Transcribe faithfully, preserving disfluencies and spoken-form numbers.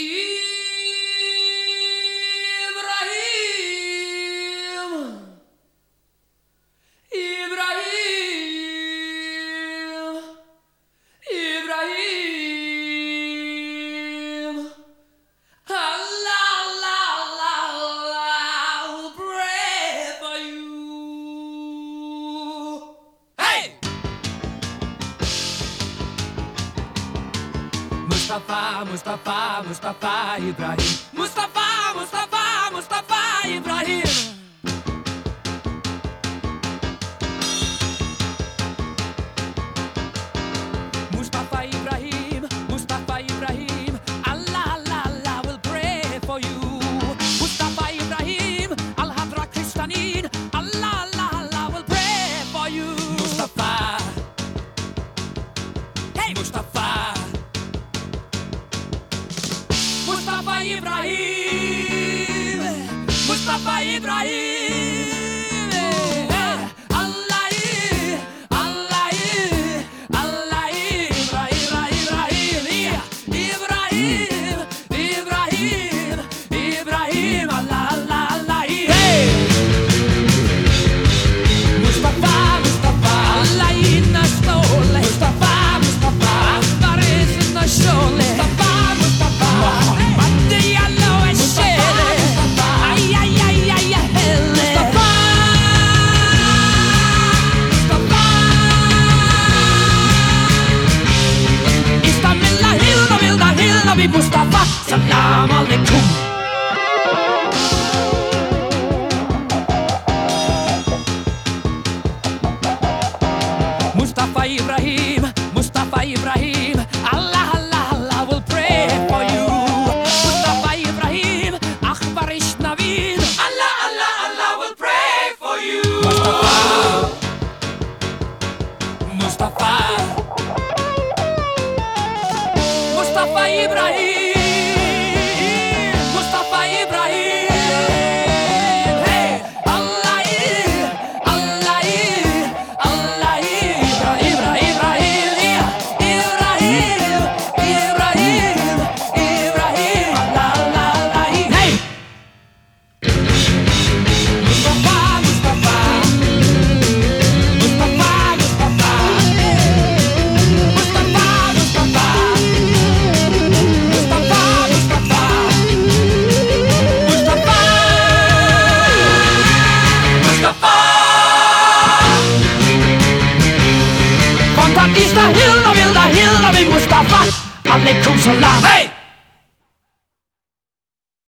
Mustafa, Mustafa, Mustafa Ibrahim. Mustafa, Mustafa, Mustafa Ibrahim. Mustafa Ibrahim, Mustafa Ibrahim. Allah, Allah, Allah will pray for you. Mustafa Ibrahim, Al-Hadra Kristanin. Allah, Allah, Allah will pray for you. Mustafa, hey Mustafa. Mustafa Ibrahim, Mustafa Ibrahim. Allah, Allah, Allah, Ibrahim, Ibrahim, Ibrahim, Ibrahim, Ibrahim, Allah, Allah, Allah. Hey, Mustafa, Mustafa, Allah in the soul. Mustafa, Mustafa, Akbar is in the soul. Mustafa, Mustafa. Mustafa, salam alaikum. Mustafa Ibrahim, Mustafa Ibrahim. Allah, Allah, Allah will pray for you. Mustafa Ibrahim, Akbar Ishnavin. Allah, Allah, Allah will pray for you. Mustafa, Mustafa. Mustafa Ibrahim, Mustafa Ibrahim. Hey, Allah, Allah, Allah, Ibrahim, Ibrahim, Ibrahim, Ibrahim, Ibrahim, Allah, Allah, Allah. Hey, Mustafa, Mustafa, Mustafa, Mustafa, Mustafa, Mustafa. Is the hill, the hill, the hill, the Mustafa. Alaikum salam.